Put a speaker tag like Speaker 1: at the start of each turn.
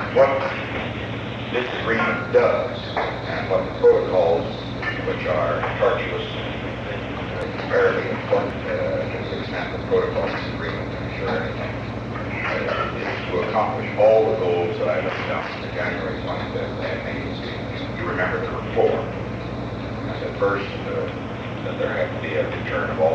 Speaker 1: what this agreement does and what the protocols, which are tortuous and comparatively important to the extent the protocols of this agreement can assure anything, is to accomplish all the goals that I listed down in the January 25th meeting. You remember there were four. And at first, that there had to be a return of all